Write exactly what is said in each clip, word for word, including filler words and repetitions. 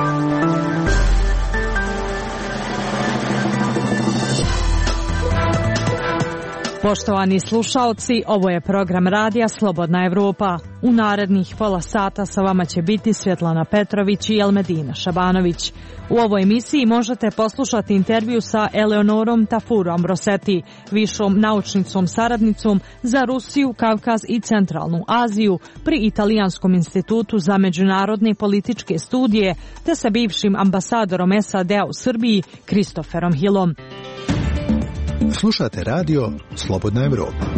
Poštovani slušaoci, ovo je program radija Slobodna Evropa. U narednih pola sata sa vama će biti Svjetlana Petrović i Elmedina Šabanović. U ovoj emisiji možete poslušati intervju sa Eleonorom Tafurom Roseti, višom naučnicom saradnicom za Rusiju, Kavkaz i Centralnu Aziju pri Italijanskom institutu za međunarodne političke studije, te sa bivšim ambasadorom S A D-a u Srbiji, Kristoferom Hillom. Slušate radio Slobodna Evropa.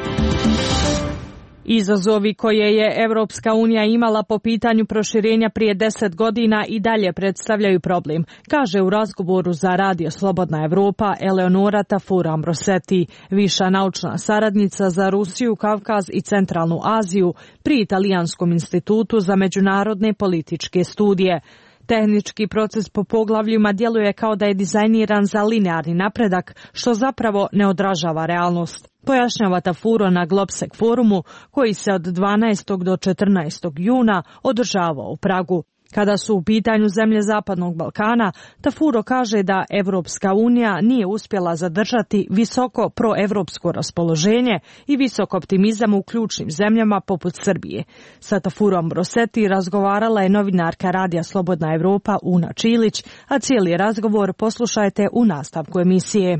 Izazovi koje je Evropska unija imala po pitanju proširenja prije deset godina i dalje predstavljaju problem, kaže u razgovoru za radio Slobodna Evropa Eleonora Tafura Roseti, viša naučna saradnica za Rusiju, Kavkaz i Centralnu Aziju pri Italijanskom institutu za međunarodne političke studije. Tehnički proces po poglavljima djeluje kao da je dizajniran za linearni napredak, što zapravo ne odražava realnost. Pojašnjava Tafuro na Globsec forumu koji se od dvanaestog do četrnaestog juna održavao u Pragu. Kada su u pitanju zemlje Zapadnog Balkana, Tafuro kaže da Evropska unija nije uspjela zadržati visoko proevropsko raspoloženje i visok optimizam u ključnim zemljama poput Srbije. Sa Tafurom Roseti razgovarala je novinarka radija Slobodna Evropa Una Čilić, a cijeli razgovor poslušajte u nastavku emisije.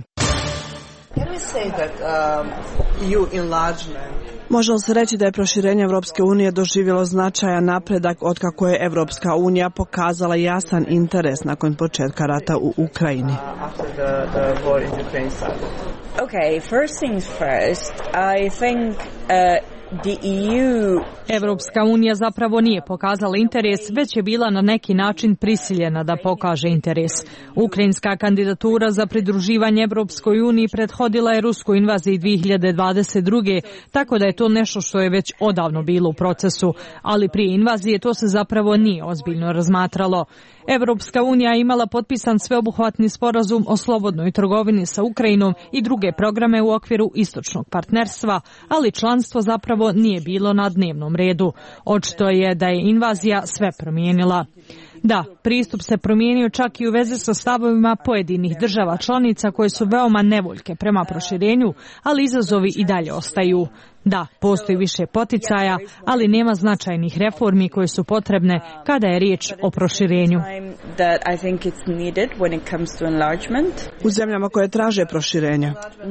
Može li se reći da je proširenje Evropske unije doživjelo značajan napredak otkako je Evropska unija pokazala jasan interes nakon početka rata u Ukrajini? Okay, first things first, I think uh, the E U... Evropska unija zapravo nije pokazala interes, već je bila na neki način prisiljena da pokaže interes. Ukrajinska kandidatura za pridruživanje Evropskoj uniji prethodila je ruskoj invaziji dvije hiljade dvadeset druge. tako da je to nešto što je već odavno bilo u procesu, ali prije invazije to se zapravo nije ozbiljno razmatralo. Evropska unija je imala potpisan sveobuhvatni sporazum o slobodnoj trgovini sa Ukrajinom i druge programe u okviru istočnog partnerstva, ali članstvo zapravo nije bilo na dnevnom redu. Očito je da je invazija sve promijenila. Da, pristup se promijenio čak i u vezi sa stavovima pojedinih država članica koje su veoma nevoljke prema proširenju, ali izazovi i dalje ostaju. Da, postoji više poticaja, ali nema značajnih reformi koje su potrebne kada je riječ o proširenju. U zemljama koje traže proširenja?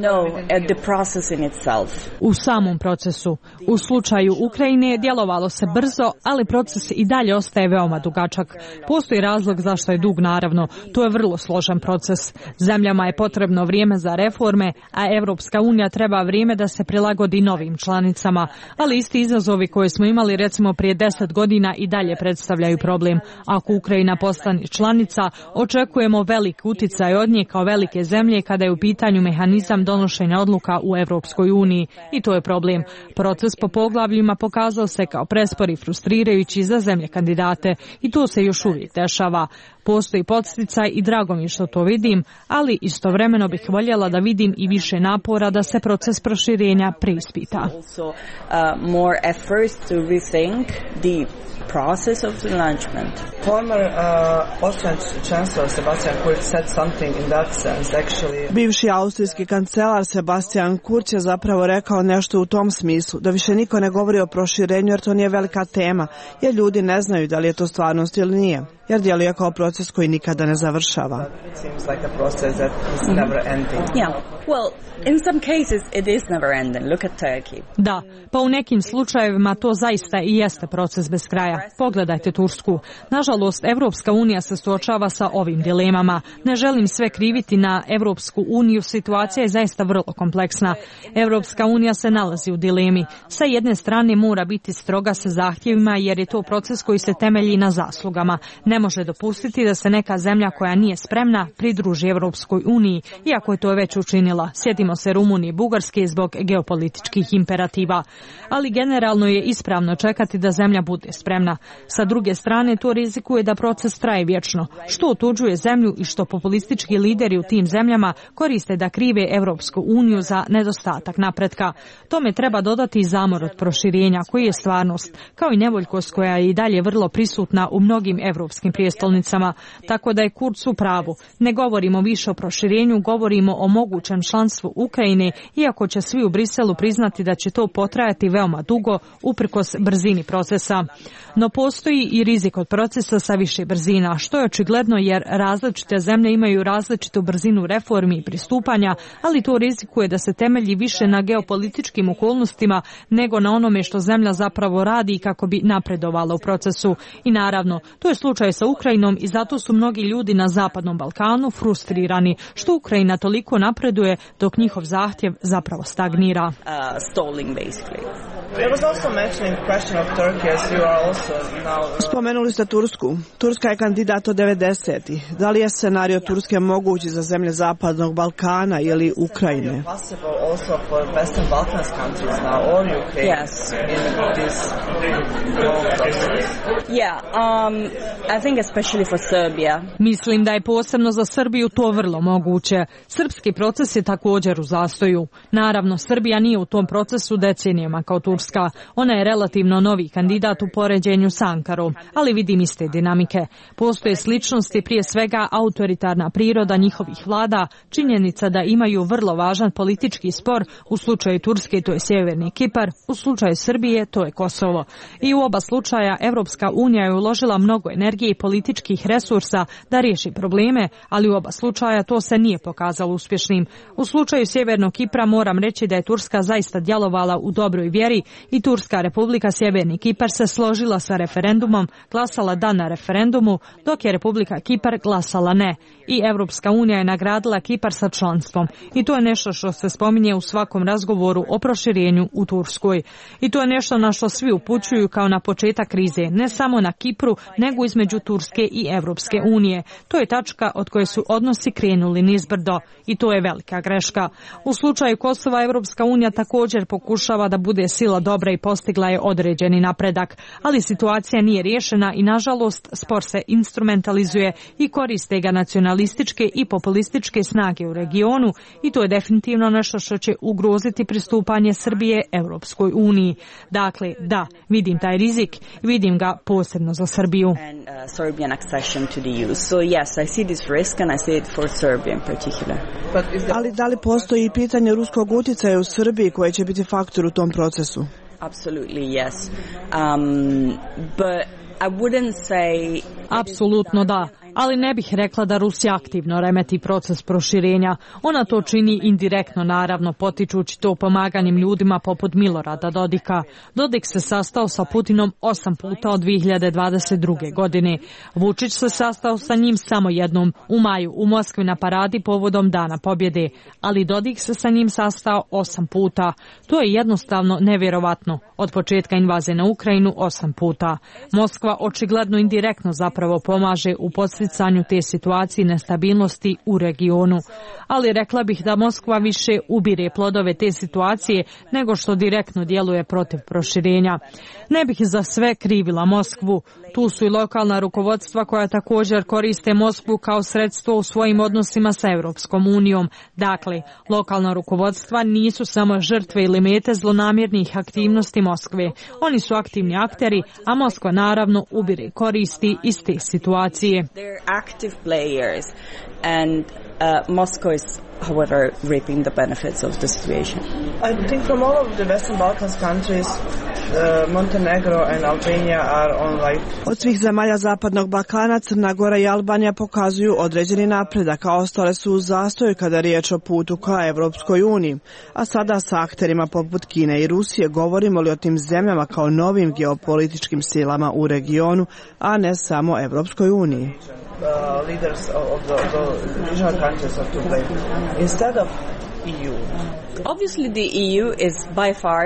U samom procesu. U slučaju Ukrajine djelovalo se brzo, ali proces i dalje ostaje veoma dugačak. Postoji razlog zašto je dug, naravno. To je vrlo složen proces. Zemljama je potrebno vrijeme za reforme, a Evropska unija treba vrijeme da se prilagodi novim članicama, ali isti izazovi koje smo imali recimo prije deset godina i dalje predstavljaju problem. Ako Ukrajina postane članica, očekujemo velik uticaj od nje kao velike zemlje kada je u pitanju mehanizam donošenja odluka u Evropskoj uniji i to je problem. Proces po poglavljima pokazao se kao prespor i frustrirajući za zemlje kandidate i to se još uvijek dešava. Postoji podsticaj i drago mi što to vidim, ali istovremeno bih voljela da vidim i više napora da se proces proširenja preispita. Also, uh, more efforts to rethink the process of enlargement. Former uh, Austrian Chancellor Sebastian Kurz said something in that sense, actually. Bivši austrijski kancelar Sebastian Kurz je zapravo rekao nešto u tom smislu, da više niko ne govori o proširenju jer to nije velika tema, jer ljudi ne znaju da li je to stvarnost ili nije, jer djeluje kao proces koji nikada ne završava. It seems like a process that is never ending. Yeah. Well, in some cases it is never ending. Look at Turkey. Da, pa u nekim slučajevima to zaista i jeste proces bez kraja. Pogledajte Tursku. Nažalost, Evropska unija se suočava sa ovim dilemama. Ne želim sve kriviti na Evropsku uniju, situacija je zaista vrlo kompleksna. Evropska unija se nalazi u dilemi. Sa jedne strane mora biti stroga sa zahtjevima jer je to proces koji se temelji na zaslugama. Ne može dopustiti da se neka zemlja koja nije spremna pridruži Evropskoj uniji, iako je to već učinila donijela. Sjetimo se Rumunije i Bugarske zbog geopolitičkih imperativa. Ali generalno je ispravno čekati da zemlja bude spremna. Sa druge strane, to rizikuje da proces traje vječno, što otuđuje zemlju i što populistički lideri u tim zemljama koriste da krive Europsku uniju za nedostatak napretka. Tome treba dodati i zamor od proširenja, koji je stvarnost, kao i nevoljkost koja je i dalje vrlo prisutna u mnogim europskim prijestolnicama, tako da je Kurz u pravu. Ne govorimo više o proširenju, govorimo o mogućem članstvu Ukrajine, iako će svi u Briselu priznati da će to potrajati veoma dugo, uprkos brzini procesa. No postoji i rizik od procesa sa više brzina, što je očigledno jer različite zemlje imaju različitu brzinu reformi i pristupanja, ali to rizikuje da se temelji više na geopolitičkim okolnostima nego na onome što zemlja zapravo radi i kako bi napredovala u procesu. I naravno, to je slučaj sa Ukrajinom i zato su mnogi ljudi na Zapadnom Balkanu frustrirani što Ukrajina toliko napreduje dok njihov zahtjev zapravo stagnira. Uh, stalling basically. There was also mentioning the question of Turkey as you are also now. Uh... Spomenuli ste Tursku. Turska je kandidat od devedesetih. Da li je scenario Turske mogući za zemlje Zapadnog Balkana ili Ukrajine? Possible also for Western Balkans countries now or Ukraine. Yes. In this process. Yeah, um, I think especially for Serbia. Mislim da je posebno za Srbiju to vrlo moguće. Srpski proces je također u zastoju. Naravno, Srbija nije u tom procesu decenijama kao Turska. Ona je relativno novi kandidat u poređenju s Ankarom, ali vidim iste dinamike. Postoje sličnosti, prije svega autoritarna priroda njihovih vlada, činjenica da imaju vrlo važan politički spor, u slučaju Turske to je Sjeverni Kipar, u slučaju Srbije to je Kosovo. I u oba slučaja Evropska unija je uložila mnogo energije i političkih resursa da riješi probleme, ali u oba slučaja to se nije pokazalo uspješnim. U slučaju Sjevernog Kipra moram reći da je Turska zaista djelovala u dobroj vjeri i Turska Republika Sjeverni Kipar se složila sa referendumom, glasala da na referendumu, dok je Republika Kipar glasala ne. I Evropska unija je nagradila Kipar sa članstvom. I to je nešto što se spominje u svakom razgovoru o proširenju u Turskoj. I to je nešto na što svi upućuju kao na početak krize, ne samo na Kipru, nego između Turske i Evropske unije. To je tačka od koje su odnosi krenuli nizbrdo. I to je velika greška. U slučaju Kosova Evropska unija također pokušava da bude sila dobra i postigla je određeni napredak, ali situacija nije riješena i nažalost spor se instrumentalizuje i koriste ga nacionalističke i populističke snage u regionu i to je definitivno nešto što će ugroziti pristupanje Srbije Europskoj uniji. Dakle, da, vidim taj rizik, vidim ga posebno za Srbiju. And uh, Serbian accession to the E U. So yes, I see this risk and I see it for Serbia in particular. Ali da li postoji i pitanje ruskog utjecaja u Srbiji koje će biti faktor u tom procesu? Absolutely yes. Um, but I wouldn't say... Apsolutno da, ali ne bih rekla da Rusija aktivno remeti proces proširenja. Ona to čini indirektno, naravno, potičući to pomaganjem ljudima poput Milorada Dodika. Dodik se sastao sa Putinom osam puta od dvije hiljade dvadeset druge. godine. Vučić se sastao sa njim samo jednom, u maju, u Moskvi na paradi povodom Dana pobjede, ali Dodik se sa njim sastao osam puta. To je jednostavno nevjerovatno. Od početka invazije na Ukrajinu osam puta. Moskva očigledno indirektno zapravo pomaže u podsticanju te situacije i nestabilnosti u regionu. Ali rekla bih da Moskva više ubire plodove te situacije nego što direktno djeluje protiv proširenja. Ne bih za sve krivila Moskvu. Tu su i lokalna rukovodstva koja također koriste Moskvu kao sredstvo u svojim odnosima sa Europskom unijom. Dakle, lokalna rukovodstva nisu samo žrtve ili mete zlonamjernih aktivnosti Moskve. Oni su aktivni akteri, a Moskva naravno ubire koristi iz te situacije. They're active players and uh, Moscow is however reaping the benefits of the situation. I think from all of the Western Balkans countries, uh, Montenegro and Albania are on like... Od svih zemalja Zapadnog Balkana, Crna Gora i Albanija pokazuju određeni napredak, a ostale su u zastoju kada je riječ o putu ka Evropskoj uniji. A sada sa akterima poput Kine i Rusije govorimo li o tim zemljama kao novim geopolitičkim silama u regionu, a ne samo Evropskoj uniji. Uh, leaders of the, the regional countries are to blame instead of E U. Obviously the E U is by far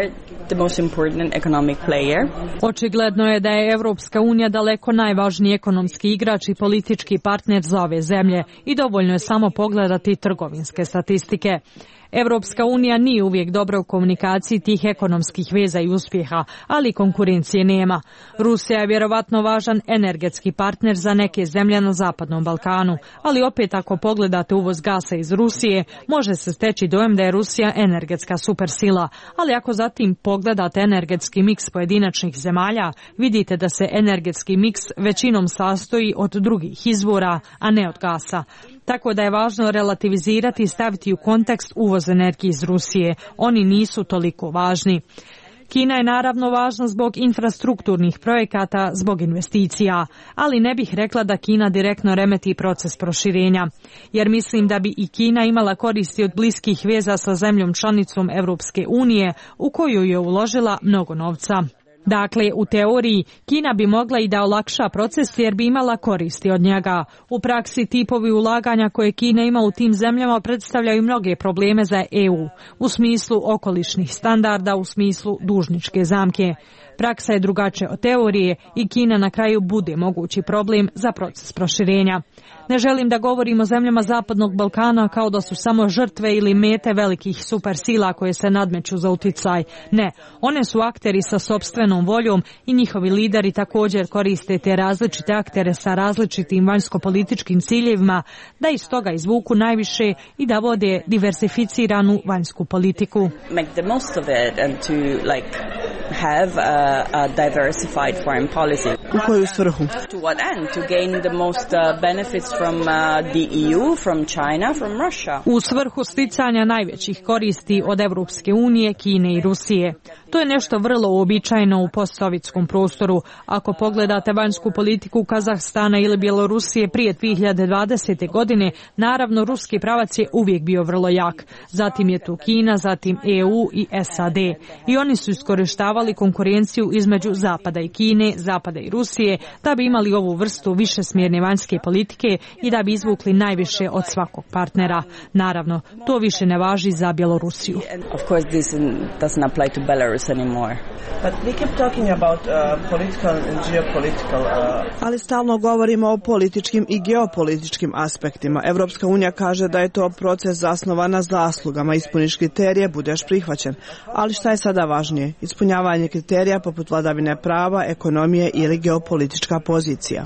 the most important economic player. Očigledno je da je Evropska unija daleko najvažniji ekonomski igrač i politički partner za ove zemlje i dovoljno je samo pogledati trgovinske statistike. Evropska unija nije uvijek dobra u komunikaciji tih ekonomskih veza i uspjeha, ali konkurencije nema. Rusija je vjerovatno važan energetski partner za neke zemlje na Zapadnom Balkanu, ali opet ako pogledate uvoz gasa iz Rusije, može se steći dojam da je Rusija energetska supersila, ali ako zatim pogledate energetski miks pojedinačnih zemalja, vidite da se energetski miks većinom sastoji od drugih izvora, a ne od gasa. Tako da je važno relativizirati i staviti u kontekst uvoz energije iz Rusije. Oni nisu toliko važni. Kina je naravno važna zbog infrastrukturnih projekata, zbog investicija, ali ne bih rekla da Kina direktno remeti proces proširenja, jer mislim da bi i Kina imala koristi od bliskih veza sa zemljom članicom Evropske unije u koju je uložila mnogo novca. Dakle, u teoriji, Kina bi mogla i da olakša proces jer bi imala koristi od njega. U praksi tipovi ulaganja koje Kina ima u tim zemljama predstavljaju mnoge probleme za E U, u smislu okolišnih standarda, u smislu dužničke zamke. Praksa je drugačija od teorije i Kina na kraju bude mogući problem za proces proširenja. Ne želim da govorim o zemljama Zapadnog Balkana kao da su samo žrtve ili mete velikih supersila koje se nadmeću za uticaj. Ne, one su akteri sa sopstvenom voljom i njihovi lideri također koriste te različite aktere sa različitim vanjsko-političkim ciljevima da iz toga izvuku najviše i da vode diversificiranu vanjsku politiku. Make the most of it and to like have a, a diversified foreign policy. U koju svrhu? To what end? To gain the most uh, benefits from uh, the E U, from China, from Russia. U svrhu sticanja najvećih koristi od Evropske unije, Kine i Rusije. To je nešto vrlo uobičajeno u postsovjetskom prostoru. Ako pogledate vanjsku politiku Kazahstana ili Bjelorusije prije dvije hiljade dvadesete. godine, naravno ruski pravac je uvijek bio vrlo jak. Zatim je tu Kina, zatim E U i S A D. I oni su iskorištavali konkurenciju između Zapada i Kine, Zapada i Rusije, da bi imali ovu vrstu višesmjerne vanjske politike i da bi izvukli najviše od svakog partnera. Naravno, to više ne važi za Bjelorusiju. Of course this doesn't apply to Belarus anymore. But we keep talking about uh, political and geopolitical. Uh... Ali stalno govorimo o političkim i geopolitičkim aspektima. Evropska unija kaže da je to proces zasnovan na zaslugama. Ispuniš kriterije, budeš prihvaćen. Ali šta je sada važnije? Ispunjavanje kriterija poput vladavine prava, ekonomije ili geopolitička pozicija?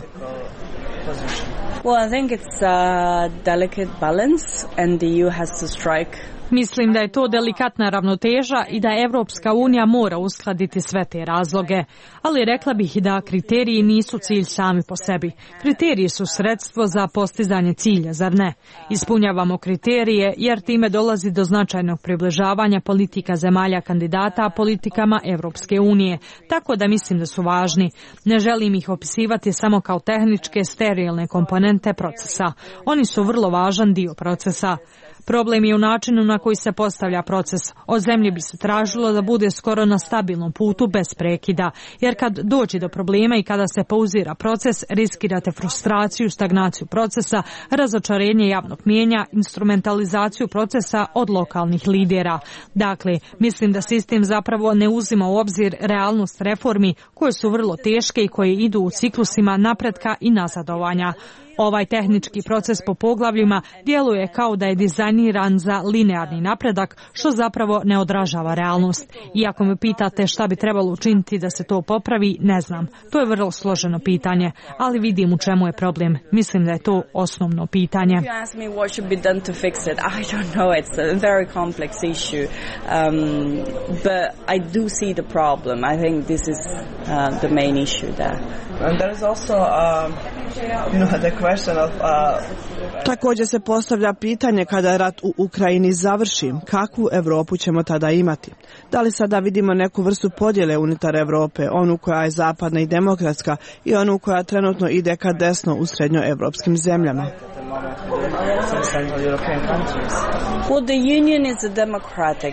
Well, I think it's a delicate balance and the E U has to strike. Mislim da je to delikatna ravnoteža i da Evropska unija mora uskladiti sve te razloge. Ali rekla bih i da kriteriji nisu cilj sami po sebi. Kriteriji su sredstvo za postizanje cilja, zar ne? Ispunjavamo kriterije jer time dolazi do značajnog približavanja politika zemalja kandidata politikama Evropske unije. Tako da mislim da su važni. Ne želim ih opisivati samo kao tehničke, sterilne komponente procesa. Oni su vrlo važan dio procesa. Problem je u načinu na koji se postavlja proces. Od zemlje bi se tražilo da bude skoro na stabilnom putu bez prekida, jer kad dođe do problema i kada se pauzira proces, riskirate frustraciju, stagnaciju procesa, razočarenje javnog mijenja, instrumentalizaciju procesa od lokalnih lidera. Dakle, mislim da sistem zapravo ne uzima u obzir realnost reformi koje su vrlo teške i koje idu u ciklusima napretka i nazadovanja. Ovaj tehnički proces po poglavljima djeluje kao da je dizajniran za linearni napredak, što zapravo ne odražava realnost. I ako me pitate šta bi trebalo učiniti da se to popravi, ne znam. To je vrlo složeno pitanje, ali vidim u čemu je problem. Mislim da je to osnovno pitanje. If you ask me what should be done to fix it, I don't know. It's a very complex issue. Um, but I do see the problem. I think this is uh, the main issue there. And there is also, um, you know, the question of... Uh... Također se postavlja pitanje kada rat u Ukrajini završi, kakvu Europu ćemo tada imati? Da li sada vidimo neku vrstu podjele unutar Europe, onu koja je zapadna i demokratska i onu koja trenutno ide ka desno u srednjoevropskim zemljama? Well, the union is a democratic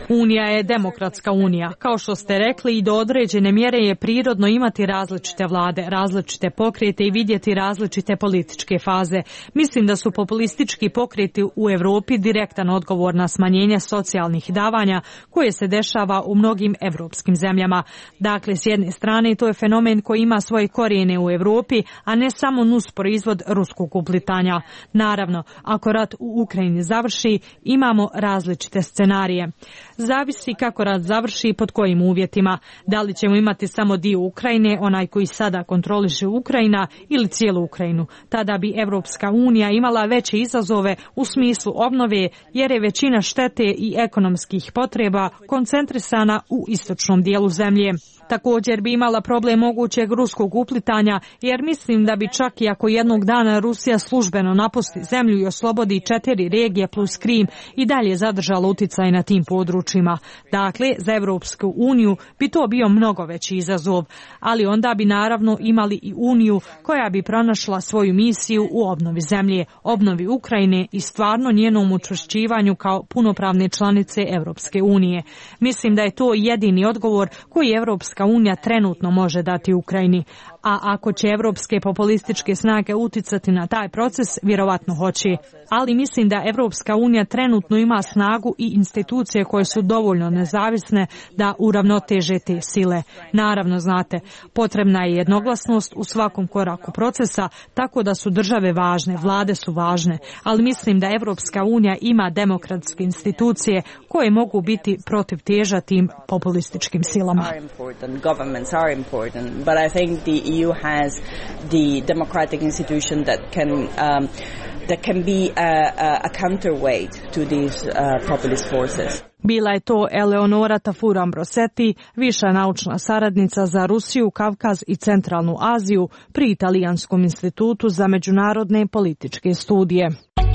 Unija je demokratska unija. Kao što ste rekli, i do određene mjere je prirodno imati različite vlade, različite pokrete i vidjeti različite političke faze. Mislim da su populistički pokreti u Europi direktan odgovor na smanjenje socijalnih davanja koje se dešava u mnogim evropskim zemljama. Dakle, s jedne strane to je fenomen koji ima svoje korijene u Europi, a ne samo nus proizvod ruskog uplitanja. Naravno, ako rat u Ukrajini završi, imamo različite scenarije. Zavisi kako rat završi i pod kojim uvjetima. Da li ćemo imati samo dio Ukrajine, onaj koji sada kontroliše Ukrajina, ili cijelu Ukrajinu. Tada bi Evropska unija imala veće izazove u smislu obnove, jer je većina štete i ekonomskih potreba koncentrisana u istočnom dijelu zemlje. Također bi imala problem mogućeg ruskog uplitanja, jer mislim da bi čak i ako jednog dana Rusija službeno napusti zemlju i oslobodi četiri regije plus Krim, i dalje zadržala uticaj na tim područjima. Dakle, za Evropsku uniju bi to bio mnogo veći izazov, ali onda bi naravno imali i uniju koja bi pronašla svoju misiju u obnovi zemlje, obnovi Ukrajine i stvarno njenom učvršćivanju kao punopravne članice Evropske unije. Mislim da je to jedini odgovor koji Evropska unija trenutno može dati Ukrajini. A ako će evropske populističke snage uticati na taj proces, vjerovatno hoće. Ali mislim da Evropska unija trenutno ima snagu i institucije koje su dovoljno nezavisne da uravnoteže te sile. Naravno, znate, potrebna je jednoglasnost u svakom koraku procesa, tako da su države važne, vlade su važne, ali mislim da Evropska unija ima demokratske institucije koje mogu biti protiv teža tim populističkim silama. Governments are important, but I think the E U has the democratic institution that can um, that can be a, a counterweight to these uh, populist forces. Bila je to Eleonora Tafuran-Brossetti, viša naučna saradnica za Rusiju, Kavkaz i Centralnu Aziju pri Italijanskom institutu za međunarodne političke studije.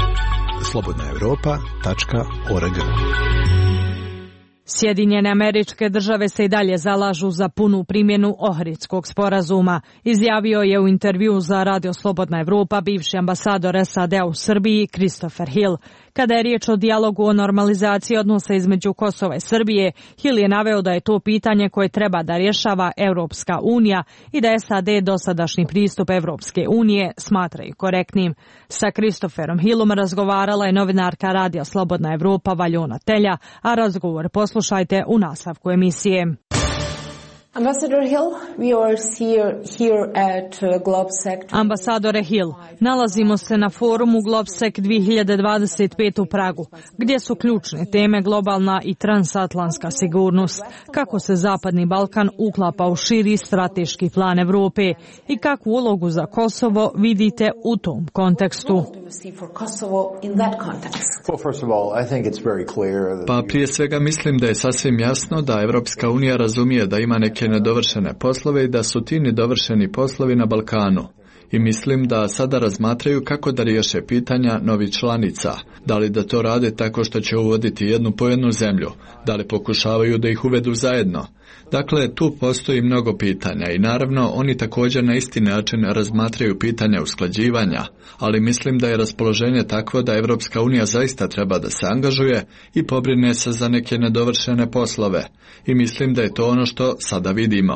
slobodna europa tačka org. Sjedinjene Američke Države se i dalje zalažu za punu primjenu Ohridskog sporazuma, izjavio je u intervjuu za Radio Slobodna Evropa bivši ambasador S A D-a u Srbiji Christopher Hill. Kada je riječ o dijalogu o normalizaciji odnosa između Kosova i Srbije, Hill je naveo da je to pitanje koje treba da rješava Europska unija i da S A D dosadašnji pristup Europske unije smatraju korektnim. Sa Christopherom Hillom razgovarala je novinarka Radija Slobodna Evropa Valjona Telja, a razgovor poslušajte u nastavku emisije. Ambassador Hill, we are here, here at GlobSec. Ambasadore Hill, nalazimo se na forumu GlobSec dvije hiljade dvadeset pet u Pragu, gdje su ključne teme globalna i transatlantska sigurnost, kako se Zapadni Balkan uklapa u širi strateški plan Evrope i kakvu ulogu za Kosovo vidite u tom kontekstu. Pa prije svega mislim da je sasvim jasno da Evropska unija razumije da ima neke nedovršene poslove i da su ti nedovršeni poslovi na Balkanu. I mislim da sada razmatraju kako da riješe pitanja novih članica. Da li da to rade tako što će uvoditi jednu po jednu zemlju, da li pokušavaju da ih uvedu zajedno. Dakle, tu postoji mnogo pitanja i naravno oni također na isti način razmatraju pitanja usklađivanja, ali mislim da je raspoloženje takvo da Evropska unija zaista treba da se angažuje i pobrine se za neke nedovršene poslove. I mislim da je to ono što sada vidimo.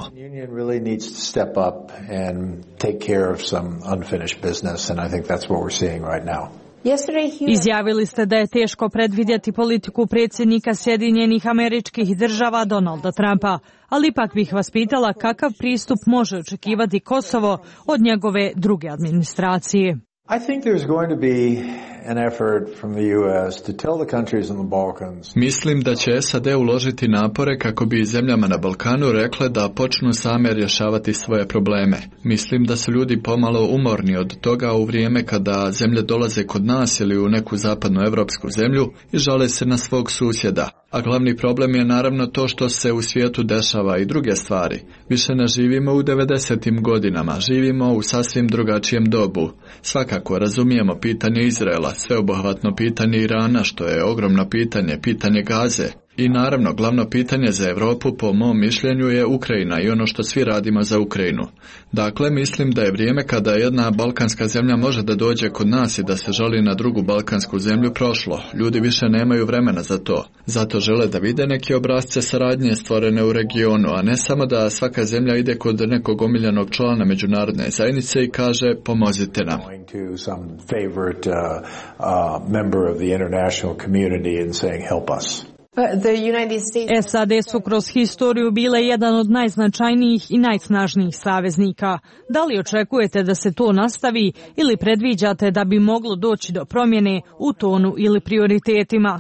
Izjavili ste da je teško predvidjeti politiku predsjednika Sjedinjenih Američkih Država Donalda Trumpa, ali ipak bih vas pitala kakav pristup može očekivati Kosovo od njegove druge administracije. Mislim da će S A D uložiti napore kako bi zemljama na Balkanu rekle da počnu same rješavati svoje probleme. Mislim da su ljudi pomalo umorni od toga u vrijeme kada zemlje dolaze kod nas ili u neku zapadnu evropsku zemlju i žale se na svog susjeda. A glavni problem je naravno to što se u svijetu dešava i druge stvari. Više ne živimo u devedesetim godinama, živimo u sasvim drugačijem dobu. Svakako razumijemo pitanje Izraela, sveobuhvatno pitanje Irana, što je ogromno pitanje, pitanje Gaze. I naravno, glavno pitanje za Europu po mom mišljenju je Ukrajina i ono što svi radimo za Ukrajinu. Dakle, mislim da je vrijeme kada jedna balkanska zemlja može da dođe kod nas i da se žali na drugu balkansku zemlju prošlo. Ljudi više nemaju vremena za to. Zato žele da vide neke obrasce saradnje stvorene u regionu, a ne samo da svaka zemlja ide kod nekog omiljenog člana međunarodne zajednice i kaže pomozite nam. S A D su kroz historiju bile jedan od najznačajnijih i najsnažnijih saveznika. Da li očekujete da se to nastavi ili predviđate da bi moglo doći do promjene u tonu ili prioritetima?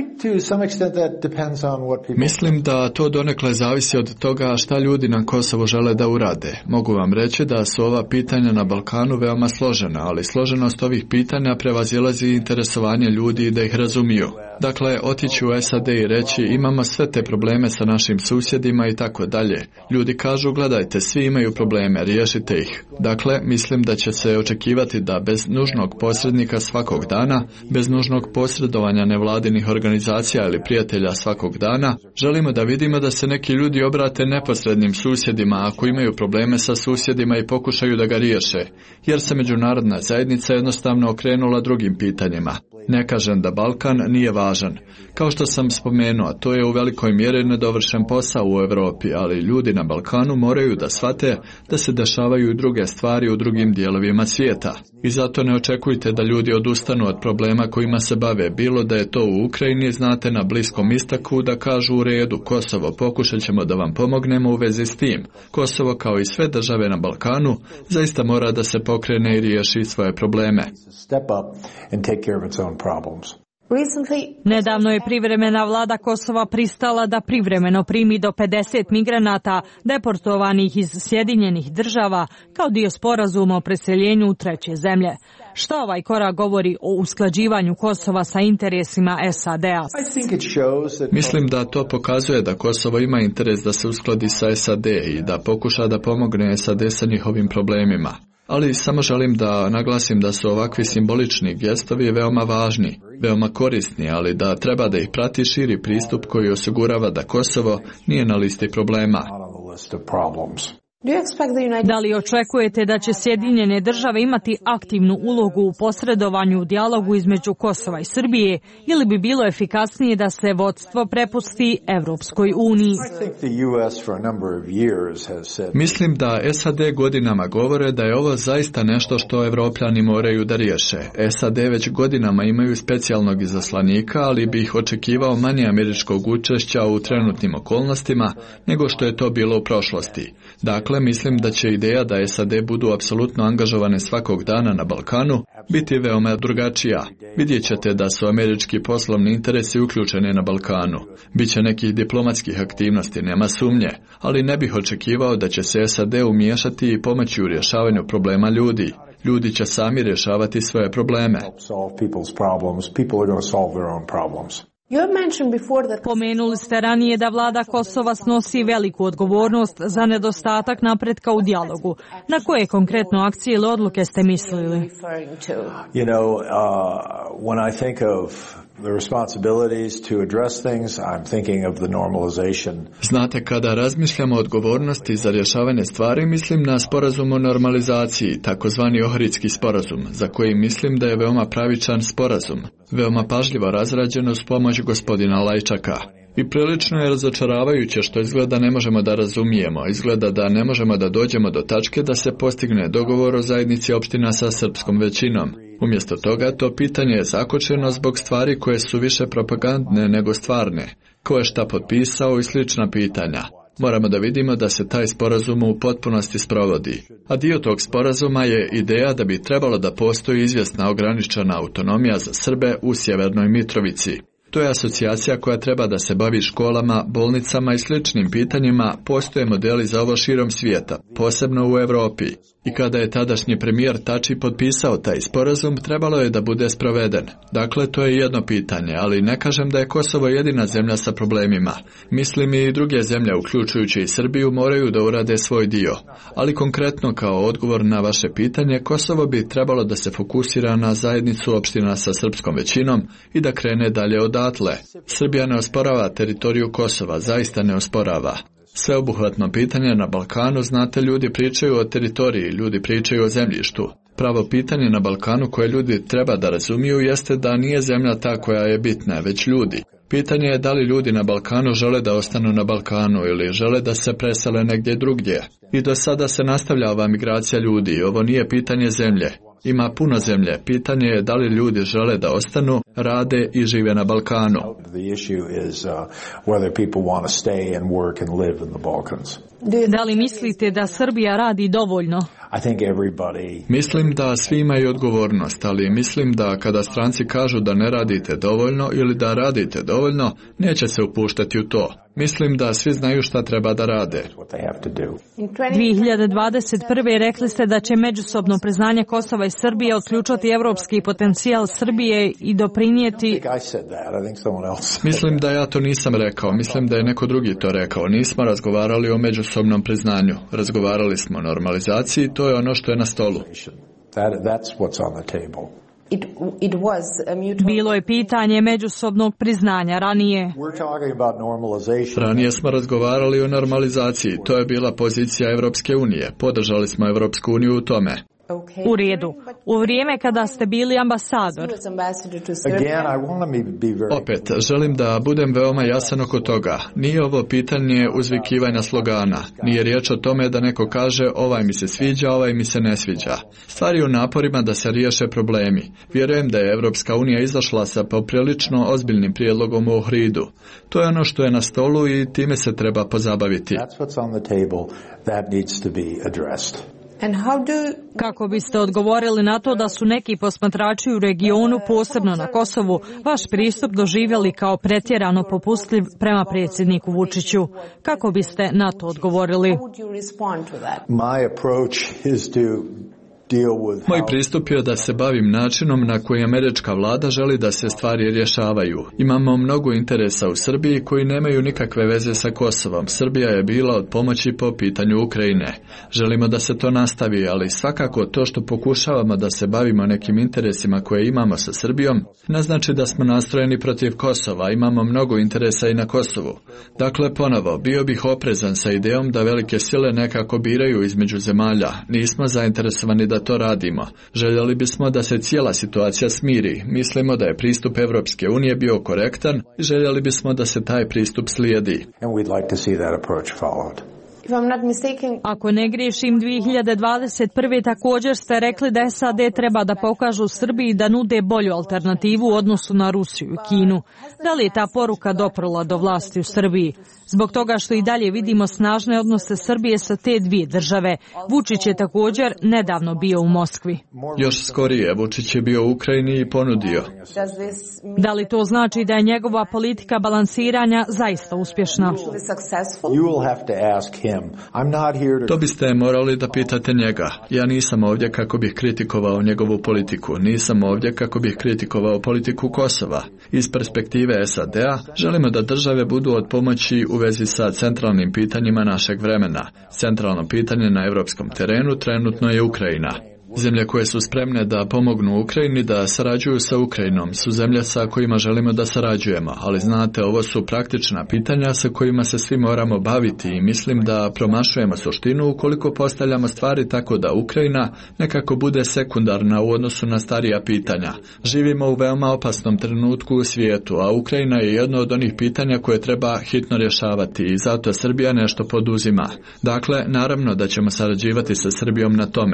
Mislim da to donekle zavisi od toga šta ljudi na Kosovu žele da urade. Mogu vam reći da su ova pitanja na Balkanu veoma složena, ali složenost ovih pitanja prevazilazi interesovanje ljudi da ih razumiju. Dakle, otići u S A D i reći imamo sve te probleme sa našim susjedima i tako dalje. Ljudi kažu gledajte, svi imaju probleme, riješite ih. Dakle, mislim da će se očekivati da bez nužnog posrednika svakog dana, bez nužnog posredovanja nevladinih organizacija ili prijatelja svakog dana, želimo da vidimo da se neki ljudi obrate neposrednim susjedima ako imaju probleme sa susjedima i pokušaju da ga riješe, jer se međunarodna zajednica jednostavno okrenula drugim pitanjima. Ne kažem da Balkan nije važan. Kao što sam spomenuo, to je u velikoj mjeri nedovršen posao u Europi, ali ljudi na Balkanu moraju da shvate da se dešavaju i druge stvari u drugim dijelovima svijeta. I zato ne očekujte da ljudi odustanu od problema kojima se bave, bilo da je to u Ukrajini, znate, na Bliskom istoku, da kažu u redu, Kosovo, pokušat ćemo da vam pomognemo u vezi s tim. Kosovo, kao i sve države na Balkanu, zaista mora da se pokrene i riješi svoje probleme. Nedavno je privremena vlada Kosova pristala da privremeno primi do pedeset migranata deportovanih iz Sjedinjenih država kao dio sporazuma o preseljenju u treće zemlje. Šta ovaj korak govori o usklađivanju Kosova sa interesima S A D-a? Mislim da to pokazuje da Kosovo ima interes da se uskladi sa S A D i da pokuša da pomogne S A D sa njihovim problemima. Ali samo želim da naglasim da su ovakvi simbolični gestovi veoma važni, veoma korisni, ali da treba da ih prati širi pristup koji osigurava da Kosovo nije na listi problema. Da li očekujete da će Sjedinjene države imati aktivnu ulogu u posredovanju u dijalogu između Kosova i Srbije ili bi bilo efikasnije da se vodstvo prepusti Evropskoj uniji? Mislim da S A D godinama govore da je ovo zaista nešto što Evropljani moraju da riješe. S A D već godinama imaju specijalnog izaslanika, ali bi ih očekivao manje američkog učešća u trenutnim okolnostima nego što je to bilo u prošlosti. Dakle, mislim da će ideja da S A D budu apsolutno angažovane svakog dana na Balkanu biti veoma drugačija. Vidjet ćete da su američki poslovni interesi uključeni na Balkanu. Biće nekih diplomatskih aktivnosti, nema sumnje, ali ne bih očekivao da će se S A D umiješati i pomoći u rješavanju problema ljudi. Ljudi će sami rješavati svoje probleme. Pomenuli ste ranije da vlada Kosova snosi veliku odgovornost za nedostatak napretka u dijalogu. Na koje konkretno akcije ili odluke ste mislili? You know, uh, when I think of the responsibilities to address things, I'm thinking of the normalization. Znate, kada razmišljamo o odgovornosti za rješavanje stvari, mislim na sporazum o normalizaciji, takozvani Ohridski sporazum, za koji mislim da je veoma pravičan sporazum, veoma pažljivo razrađen uz pomoć gospodina Lajčaka. I prilično je razočaravajuće što izgleda ne možemo da razumijemo, izgleda da ne možemo da dođemo do tačke da se postigne dogovor o zajednici opština sa srpskom većinom. Umjesto toga, to pitanje je zakočeno zbog stvari koje su više propagandne nego stvarne. Ko je šta potpisao i slična pitanja. Moramo da vidimo da se taj sporazum u potpunosti sprovodi. A dio tog sporazuma je ideja da bi trebalo da postoji izvjesna ograničena autonomija za Srbe u Sjevernoj Mitrovici. To je asocijacija koja treba da se bavi školama, bolnicama i sličnim pitanjima. Postoje modeli za ovo širom svijeta, posebno u Europi. I kada je tadašnji premijer Tači potpisao taj sporazum, trebalo je da bude sproveden. Dakle, to je jedno pitanje, ali ne kažem da je Kosovo jedina zemlja sa problemima. Mislim i druge zemlje, uključujući i Srbiju, moraju da urade svoj dio. Ali konkretno kao odgovor na vaše pitanje, Kosovo bi trebalo da se fokusira na zajednicu opština sa srpskom većinom i da krene dalje od odatle. Srbija ne osporava teritoriju Kosova, zaista ne osporava. Sveobuhvatno pitanje na Balkanu, znate, ljudi pričaju o teritoriji, ljudi pričaju o zemljištu. Pravo pitanje na Balkanu koje ljudi treba da razumiju jeste da nije zemlja ta koja je bitna, već ljudi. Pitanje je da li ljudi na Balkanu žele da ostanu na Balkanu ili žele da se presele negdje drugdje. I do sada se nastavlja ova migracija ljudi, ovo nije pitanje zemlje. Ima puno zemlje, pitanje je da li ljudi žele da ostanu, rade i žive na Balkanu. Da li mislite da Srbija radi dovoljno? Mislim da svi imaju odgovornost, ali mislim da kada stranci kažu da ne radite dovoljno ili da radite dovoljno, neće se upuštati u to. Mislim da svi znaju šta treba da rade. dvije hiljade dvadeset prve. rekli ste da će međusobno priznanje Kosova i Srbije otključati evropski potencijal Srbije i doprinijeti... Mislim da ja to nisam rekao, mislim da je neko drugi to rekao. Nismo razgovarali o međusobnom priznanju. Razgovarali smo o normalizaciji, to je ono što je na stolu. It, it was a mutual... Bilo je pitanje međusobnog priznanja ranije. Ranije smo razgovarali o normalizaciji. To je bila pozicija Evropske unije. Podržali smo Evropsku uniju u tome. U redu. U vrijeme kada ste bili ambasador. Opet, želim da budem veoma jasan oko toga. Nije ovo pitanje uzvikivanja slogana. Nije riječ o tome da neko kaže ovaj mi se sviđa, ovaj mi se ne sviđa. Stvar je u naporima da se riješe problemi. Vjerujem da je Evropska unija izašla sa poprilično ozbiljnim prijedlogom u Ohridu. To je ono što je na stolu i time se treba pozabaviti. Kako biste odgovorili na to da su neki posmatrači u regionu, posebno na Kosovu, vaš pristup doživjeli kao pretjerano popustljiv prema predsjedniku Vučiću? Kako biste na to odgovorili? Moj pristup je da se bavim načinom na koji američka vlada želi da se stvari rješavaju. Imamo mnogo interesa u Srbiji koji nemaju nikakve veze sa Kosovom. Srbija je bila od pomoći po pitanju Ukrajine. Želimo da se to nastavi, ali svakako to što pokušavamo da se bavimo nekim interesima koje imamo sa Srbijom, ne znači da smo nastrojeni protiv Kosova. Imamo mnogo interesa i na Kosovu. Dakle, ponovo, bio bih oprezan sa idejom da velike sile nekako biraju između zemalja. Nismo zainteresovani da to radimo. Željeli bismo da se cijela situacija smiri. Mislimo da je pristup Evropske unije bio korektan i željeli bismo da se taj pristup slijedi. Ako ne griješim, dvije hiljade dvadeset prve. također ste rekli da S A D treba da pokažu Srbiji da nude bolju alternativu u odnosu na Rusiju i Kinu. Da li je ta poruka doprla do vlasti u Srbiji? Zbog toga što i dalje vidimo snažne odnose Srbije sa te dvije države. Vučić je također nedavno bio u Moskvi. Još skorije, Vučić je bio u Ukrajini i ponudio. Da li to znači da je njegova politika balansiranja zaista uspješna? To biste morali da pitate njega. Ja nisam ovdje kako bih kritikovao njegovu politiku. Nisam ovdje kako bih kritikovao politiku Kosova. Iz perspektive S A D-a želimo da države budu od pomoći u vezi sa centralnim pitanjima našeg vremena. Centralno pitanje na europskom terenu trenutno je Ukrajina. Zemlje koje su spremne da pomognu Ukrajini da sarađuju sa Ukrajinom su zemlje sa kojima želimo da sarađujemo, ali znate, ovo su praktična pitanja sa kojima se svi moramo baviti i mislim da promašujemo suštinu ukoliko postavljamo stvari tako da Ukrajina nekako bude sekundarna u odnosu na starija pitanja. Živimo u veoma opasnom trenutku u svijetu, a Ukrajina je jedno od onih pitanja koje treba hitno rješavati i zato Srbija nešto poduzima. Dakle, naravno da ćemo sarađivati sa Srbijom na tome.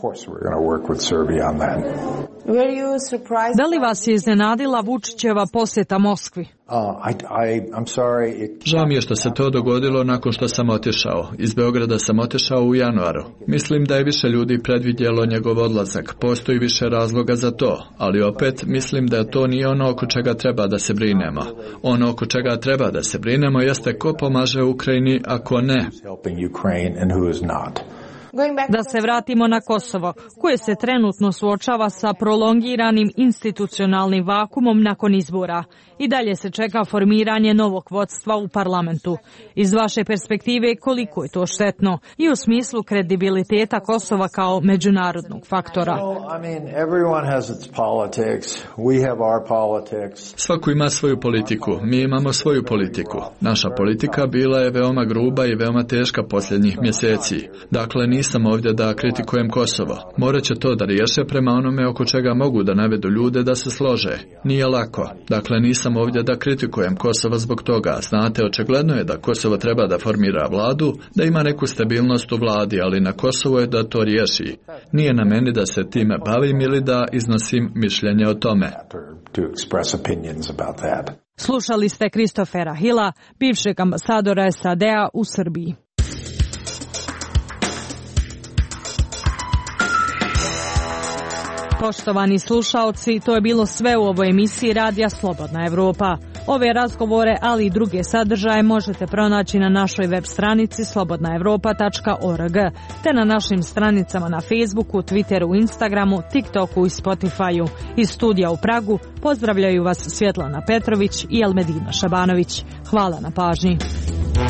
Da li vas je iznenadila Vučićeva posjeta Moskvi? Žao mi je što se to dogodilo nakon što sam otišao. Iz Beograda sam otišao u januaru. Mislim da je više ljudi predvidjelo njegov odlazak. Postoji više razloga za to, ali opet mislim da to nije ono oko čega treba da se brinemo. Ono oko čega treba da se brinemo jeste ko pomaže Ukrajini, a ko ne. Da se vratimo na Kosovo, koje se trenutno suočava sa prolongiranim institucionalnim vakumom nakon izbora. I dalje se čeka formiranje novog vodstva u parlamentu. Iz vaše perspektive, koliko je to štetno i u smislu kredibiliteta Kosova kao međunarodnog faktora? Svako ima svoju politiku, mi imamo svoju politiku. Naša politika bila je veoma gruba i veoma teška posljednjih mjeseci. Dakle, nisam ovdje da kritikujem Kosovo. Morat će to da riješe prema onome oko čega mogu da navedu ljude da se slože. Nije lako. Dakle, nisam ovdje da kritikujem Kosovo zbog toga. Znate, očigledno je da Kosovo treba da formira vladu, da ima neku stabilnost u vladi, ali na Kosovo je da to riješi. Nije na meni da se time bavim ili da iznosim mišljenje o tome. Slušali ste Christophera Hilla, bivšeg ambasadora S A D-a u Srbiji. Poštovani slušaoci, to je bilo sve u ovoj emisiji Radija Slobodna Evropa. Ove razgovore, ali i druge sadržaje možete pronaći na našoj web stranici slobodna evropa tačka org, te na našim stranicama na Facebooku, Twitteru, Instagramu, TikToku i Spotifyu. Iz studija u Pragu pozdravljaju vas Svjetlana Petrović i Elmedina Šabanović. Hvala na pažnji.